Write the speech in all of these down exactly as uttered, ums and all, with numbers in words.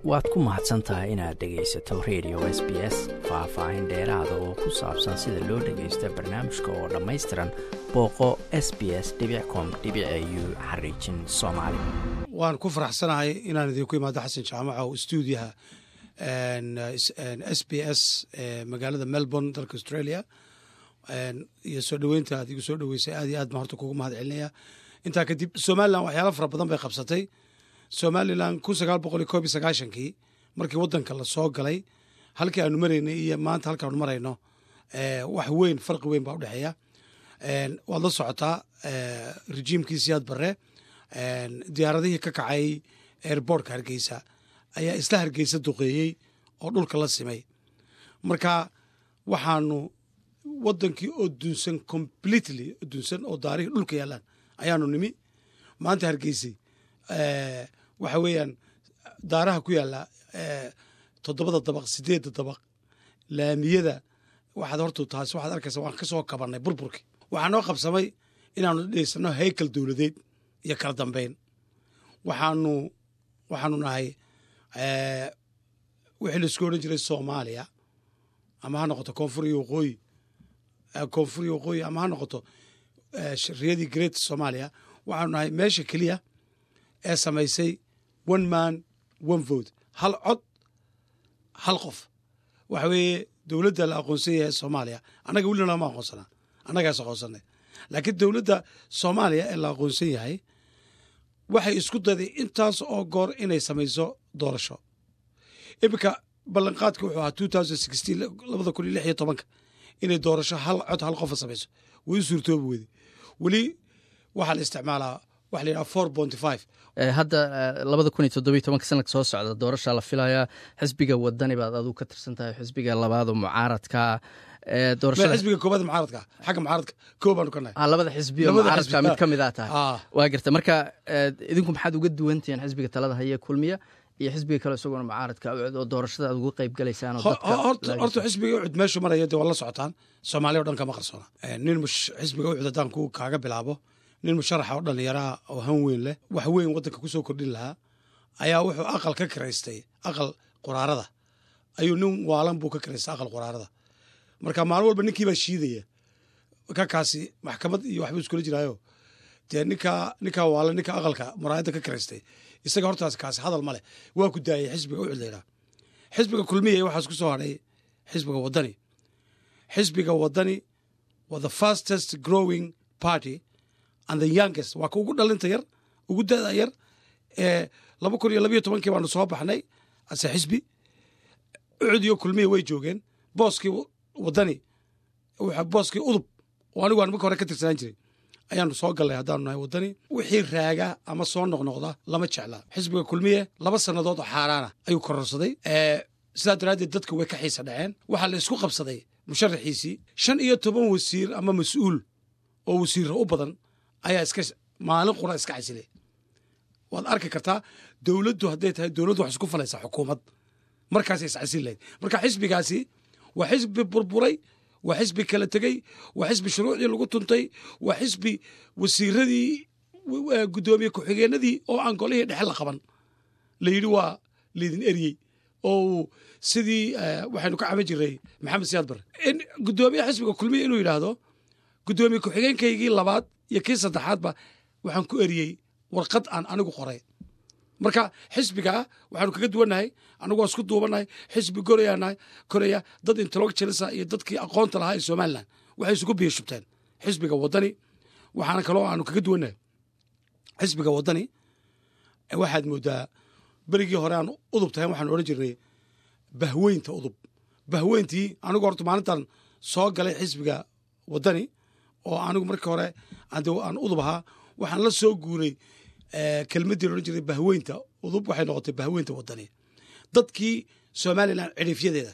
waad ku mahadsan tahay inaad dhegaysato radio S B S faahfaahin dheeraada oo ku saabsan sida loo dhagaysto barnaamijka oo dhammaystiran booqo s b s dot com dot a u xariijin soomaali. waan ku faraxsanahay inaan idinku imaado xasan jaamac oo stuudiyaha S B S magaalada Melbourne dalka Australia iyo soo dhaweynta aad igu soo dhaweysay aad iyo aad baan horta kugu mahad celinaya. intaa kadib Somaliland waxyaalo fara badan bay qabsatay. Somaliland kun sagaal boqol iyo koob iyo sagaashankii markii wadanka la soo galay halkii aanu maraynay iyo maanta halka aanu marayno wax weyn farqi weyn baa u dhaxeeya. waad la socotaa rejiimkii Siyaad Barre diyaaradihii ka kacay airportka Hargeysa ayaa isla Hargeysa duqeeyey oo dhulka la simay. marka waxaanu wadankii oo dunsan completely dunsan oo taariikh dhulka yaalaan ayaanu nimi maanta Hargeysa waxa weeyaan daaraha ku yaala toddobada dabaq sideed dabaq laamiyada waxaad hortu taas waxaad arkaysaa waan ka soo kabanay burburkii waxaan noo qabsamay inaanu dheysano heykal dawladeed iyo kala dambeyn waxaanu waxaanu nahay wixii la isku odhan jiray Soomaaliya ama ha noqoto koonfur iyo waqooyi koonfur iyo waqooyi ama ha noqoto riyadii Great Soomaaliya waxaanu nahay meesha keliya ee samaysay one man one vote hal cod hal qof waxa weeye dowladda la aqoonsan yahay Soomaaliya anaga weli lama aqoonsana anagaas aqoonsanay laakiin dowladda Soomaaliya ee la aqoonsan yahay waxay isku dayday intaas oo goor inay samayso doorasho. ibka ballanqaadka wuxuu ahaa two thousand sixteen labada kun iyo lix iyo tobanka inay doorasho hal cod hal qof samayso way suurtoobi wadi weli waxa la isticmaalaa wax la yiraahdo four point five. hadda labada kun iyo toddoba iyo tobanka sanadka soo socda doorasho la filayaa xisbiga wadani baad adigu ka tirsan tahay xisbiga labaad oo mucaaradka doorashada xisbiga koobaad mucaaradka xagga mucaaradka kooban ka nahay ah labada xisbi oo mucaaradka mid kamid ah tahay waa gartay marka idinku maxaad uga duwantiin xisbiga talada haya kulmiya iyo xisbiga kale isagoo mucaaradka oo doorashada aad ugu qayb galaysaan oo dadka horta horta xisbiga ucud meeshu maraya wala socotaan Soomaaliya oo dhan kama qarsoona nin mush xisbiga ucud hadaan ku kaaga bilaabo nin musharax oo dhalinyaro oo han weyn leh wax weyn wadanka ku soo kordhin lahaa ayaa wuxuu aqal ka kireystay aqal quraarada ayuu nin waalan buu ka kireystay aqal quraarada marka maalin walba ninkii baa shiidaya ka kaasi maxkamad iyo waxba isku jiraayo tii ninka ninka waalan ninka aqalka muraayada ka kireystay isaga hortaas kaasi hadal male waa ku daayay xisbiga u cudleeyaa xisbiga kulmiye waxa isku soo haray xisbiga wadani xisbiga wadani was the fastest growing party and the youngest waa ka ugu dhalinta yar ugu da'da yar ee laba kun iyo laba iyo tobankii baanu soo baxnay ase xisbi ucudiyo kulmiye way joogeen booskii wadani waxa booskii udub oo anigu aan marka hore ka tirsanaan jiray ayaanu soo galnay haddaanu nahay wadani wixii raaga ama soo noqnoqda lama jecla xisbiga kulmiye laba sannadood oo xaaraana ayuu kororsaday sidaa daraaddeed dadka way ka xiisa dhaceen waxaa la isku qabsaday musharaxiisii shan iyo toban wasiir ama mas-uul oo wasiirra u badan ayaa iska maalin qura iska casilay waad arki kartaa dowladdu hadday tahay dowladdu wax isku falaysaa xukuumad markaasay iscasil lahayd marka xisbigaasi waa xisbi burburay waa xisbi kala tegey waa xisbi shuruucdii lagu tuntay waa xisbi wasiiradii guddoomiye ku-xigeenadii oo aan golihii dhexe la qaban la yidhi waa laydin eryey oo sidii waxaynu ka caban jirnay maxamed siyaad barre in guddoomiyaha xisbiga kulmiya inuu yidhaahdo guddoomiye ku-xigeenkaygii labaad iyo kii saddexaadba waxaan ku eriyey warqad aan anigu qoray marka xisbiga waxaanu kaga duwannahay anigu waa isku duubannahay xisbi gorayaanahay koraya dad intellectuals iyo dadkii aqoonta lahaa ee Somaliland waxay isugu biyo shubteen xisbiga wadani waxaana kaloo aanu kaga duwannahay xisbiga wadani waxaad moodaa berigii hore aan udub tahay waxaan odhan jirnay bahweynta udub bahweyntii anigu horta maalintan soo galay xisbiga wadani oo anigu markii hore aan udub ahaa waxaan la soo guuray kelmadii odhan jiray bahweynta udub waxay noqotay bahweynta wadani dadkii Somaliland cidhifyadeeda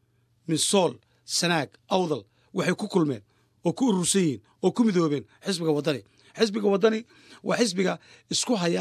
min sool sanaag awdal waxay ku kulmeen oo ku urursan yihiin oo ku midoobeen xisbiga wadani xisbiga wadani waa xisbiga isku haya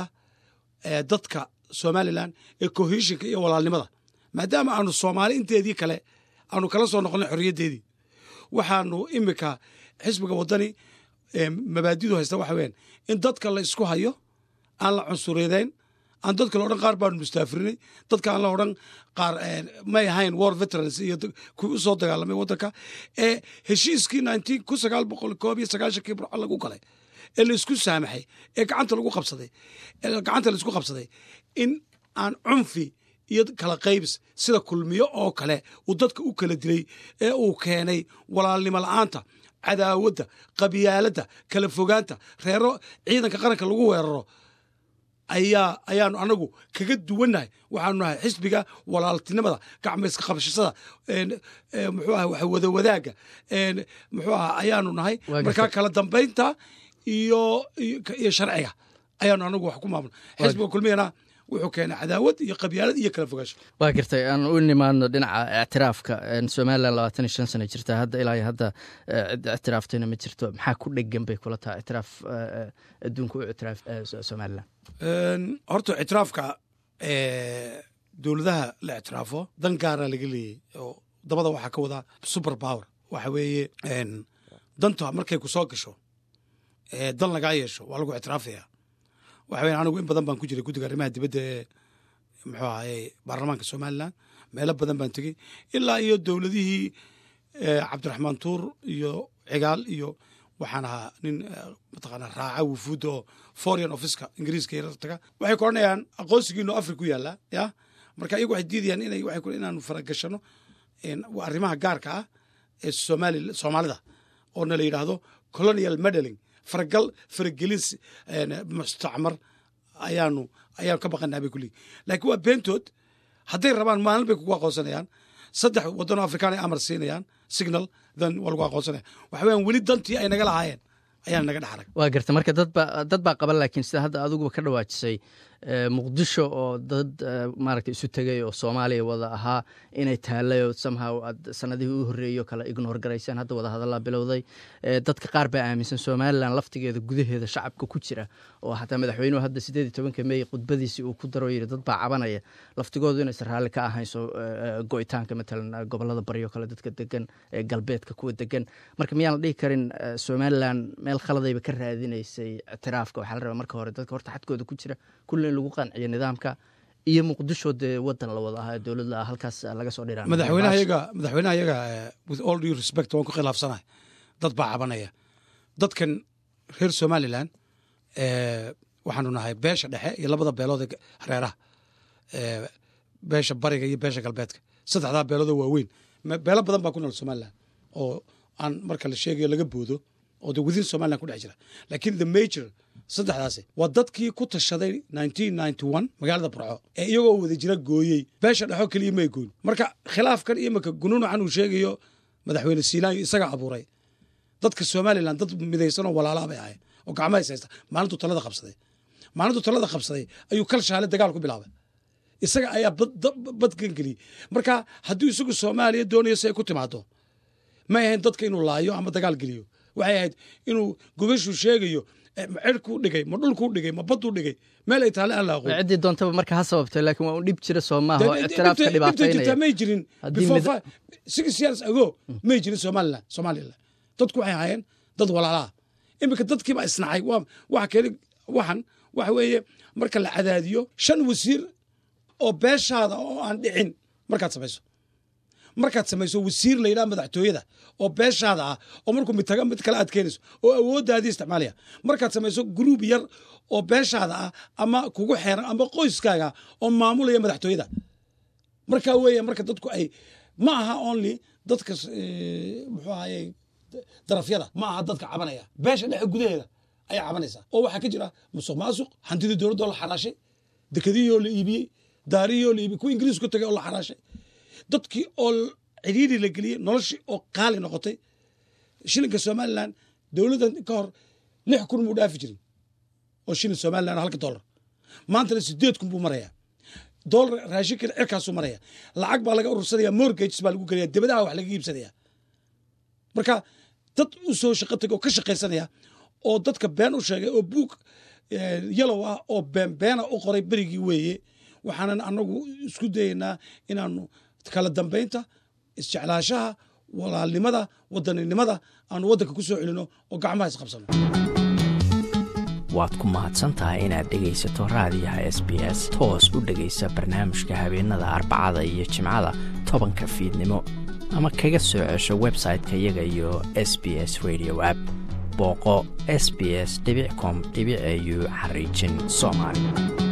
dadka Somaliland ee cohesionka iyo walaalnimada maadaama aanu Soomaali inteedii kale aanu kala soo noqonay xorriyadeedii waxaanu imika xisbiga wadani mabaadidu haysta waxa weyn in dadka la isku hayo aan la cunsureedeyn aan dadka la odhan qaar baanu mustaafirinay dadka aan la odhan qaar may ahayn war veterans iyo kuwi u soo dagaalamay waddanka ee heshiiskii kun sagaal boqol koob iyo sagaashankii burco lagu galay ee la isku saamaxay ee gacanta lagu qabsaday ee gacanta la isku qabsaday in aan cunfi iyo kala qaybis sida kulmiyo oo kale uu dadka u kala dilay ee uu keenay walaalnimo la'aanta cadaawadda qabyaaladda kala fogaanta reero ciidanka qaranka lagu weeraro ayaa ayaanu anagu kaga duwannahay waxaanu nahay xisbiga walaaltinimada gacmayska qabashada muxuu ahay wax wada wadaagga muxuu ahay ayaanu nahay markaa kala dambaynta iyo iyo sharciga ayaanu anagu wax ku maamul xisbiga kulmiyana wuxuu keenay cadaawad iyo qabyaalad iyo kala fogaasho waa gartay aan u nimaadno dhinaca ictiraafka somalilan labaatan iyo shan sano jirta hadda ilaa hadda cid ictiraaftayna ma jirto maxaa ku dhegan bay kula tahay ictiraaf adduunka u ictiraaf somalilan horta ictiraafka dowladaha la ictiraafo dan gaara laga leeyay oo dabada waxaa ka wadaa super power waxa weeye danta markay ku soo gasho dan lagaa yeesho waa lagu ictiraafaya waxa weeye anigu in badan baan ku jiray guddiga arrimaha dibadda ee muxuu ahaye baarlamaanka somalilan meelo badan baan tegey ilaa iyo dowladihii cabdiraxmaan tuur iyo cigaal iyo waxaan ahaa nin mataqaanaa raaca wufuudda oo foreign officeka ingiriiska yar taga waxay ku odhanayaan aqoonsigiino afrika ku yaallaa ya marka iyagu waxay diidayaan inay waxay ku inaanu faragashano arrimaha gaarka ah ee somali soomaalida oo na la yidhaahdo colonial meddling faragal faragelin mustacmar ayaanu ayaanu ka baqanaa bay kuleeyihin laakiin waa beentood hadday rabaan maalin bay kugu aqoonsanayaan saddex waddanoo afrikaan ay amar siinayaan signal dan waa lagu aqoonsanaya waxa weeyaan weli dantii ay naga lahaayeen ayaan naga dhex arag waa garta marka dad baa dad baa qaban laakiin sida hadda adiguba ka dhawaajisay muqdisho oo dad maaragtay isu tegay oo soomaaliya wada ahaa inay taallay oo somehow aad sanadihii u horreeyo kala ignore garayseen hadda wada hadallaa bilowday dadka qaar baa aaminsan somalilan laftigeeda gudaheeda shacabka ku jira oo xataa madaxweynuhu hadda siddeed iyo tobanka mey khudbadiisii uu ku daro yidhi dad baa cabanaya laftigoodu inaysan raalli ka ahayso go'itaanka matalan gobollada baryo kale dadka degan ee galbeedka kuwa degan marka miyaan la dhihi karin somalilan meel khaladayba ka raadinaysay ictiraafka waxaa la rabaa marka hore dadka horta xadkooda ku jira kulli in lagu qanciyo nidaamka iyo muqdisho dee waddan la wada ahaa dowlad la halkaas laga soo dhiraa madaxweynaha iyaga madaxweynaha iyaga with all due respect waan ku khilaafsanahay dad baa cabanaya dadkan reer somalilan waxaanu nahay beesha dhexe iyo labada beelood ee hareeraha beesha bariga iyo beesha galbeedka saddexdaa beeloodoo waaweyn beelo badan baa ku nool somalilan oo aan marka la sheegayo laga boodo oo de within somalilan ku dhex jira laakiin the major saddexdaasi waa dadkii ku tashaday nineteen ninety one magaalada burco ee iyagoo wada jira gooyey beesha dhexo keliya may goyn marka khilaafkan iyo marka gunuunacan uu sheegayo madaxweyne siinaayo isaga abuuray dadka somalilan dad midaysanoo walaalaa bay ahayn oo gacmaha is haysta maalintuu talada qabsaday maalintuu talada qabsaday ayuu kal shaale dagaal ku bilaabay isaga ayaa badgan geliyey marka hadduu isagu soomaaliya doonayo si ay ku timaado may ahayn dadka inuu laayo ama dagaal geliyo waxay ahayd inuu gogashuu sheegayo ma cirkuu dhigay ma dhulkuu dhigay ma badduu dhigay meel ay taale aan la aqoon ciddii doontaba marka ha sababtay laakiin waa un dhib jira soo maaha oo ictiraafka dhibaataynaya may jirin before six years ago may jirin somaliland somaliland dadku waxay ahaayeen dad walaalaa iminka dadkiiba isnacay waa waxa kale waxan waxa weeye marka la cadaadiyo shan wasiir oo beeshaada oo aan dhicin markaad samayso markaad samayso wasiir la yidhaha madaxtooyada oo beeshaada ah oo markuu mid taga mid kale aad keenayso oo awooddaadii isticmaalaya markaad samayso gruub yar oo beeshaada ah ama kugu xeeran ama qoyskaaga oo maamulaya madaxtooyada markaa weeya marka dadku ay ma aha only dadka muxuu ahaye darafyada ma aha dadka cabanaya beesha dhexe gudaheeda ayaa cabanaysaa oo waxaa ka jira musuq maasuq hantidii dowladoo la xaraashay dekadihii la iibiyey daarihii la iibiyey kuwa ingiriis ku tagay oo la xaraashay dadkii oo cidhiidhi la geliyey noloshii oo qaali noqotay shilinka somalilan dowladdan ka hor lix kun muu dhaafi jirin oo shilin somalilan halka dollar maantana sideed kun buu marayaa dollar raashinkan cirkaasuu maraya lacag baa laga urursanaya mortgages baa lagu gelaya dibadaha wax laga iibsanaya marka dad u soo shaqo tagay oo ka shaqaysanaya oo dadka been u sheegay oo buug yalow ah oo beenbeena u qoray berigii weeye waxaanan anagu isku dayaynaa inaanu kala dambaynta isjeclaashaha walaalnimada wadaninimada aanu waddanka ku soo celino oo gacmaha isqabsano waad ku mahadsan tahay inaad dhegaysato raadiyaha S B S. toos u dhegaysa barnaamijka habeenada Arbacada iyo Jimcada tobanka fiidnimo, ama kaga soo cesho website-ka iyaga iyo S B S Radio app. booqo s b s dot com dot a u xariijin Soomaali.